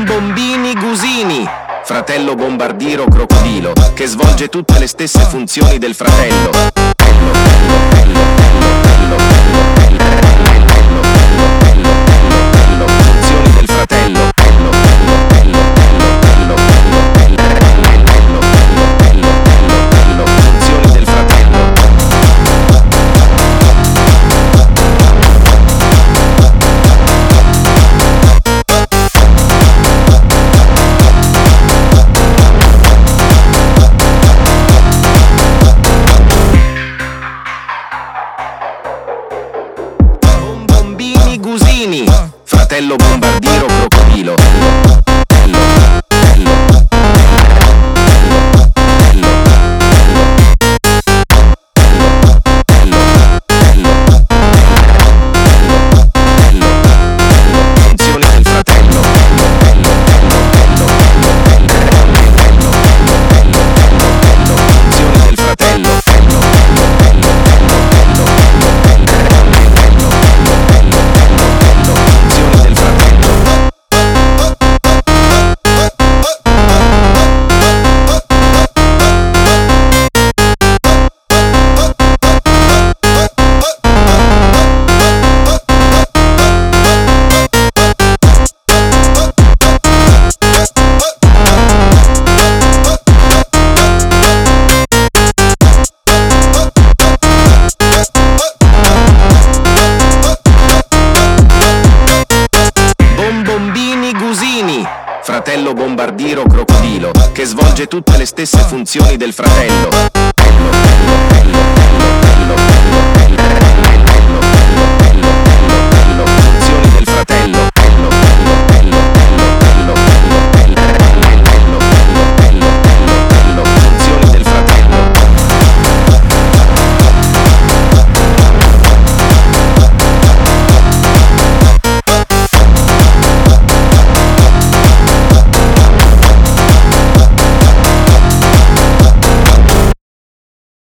Bombombini Gusini, fratello bombardiro crocodilo, che svolge tutte le stesse funzioni del fratello. Funzioni del fratello. Funzioni del fratello. Bombombini Gusini, fratello bombardiro crocodilo. Funzioni del fratello. Funzioni del fratello. Funzioni del fratello. Bombombini Gusini, fratello bombardiro crocodilo, che svolge tutte le stesse funzioni del fratello.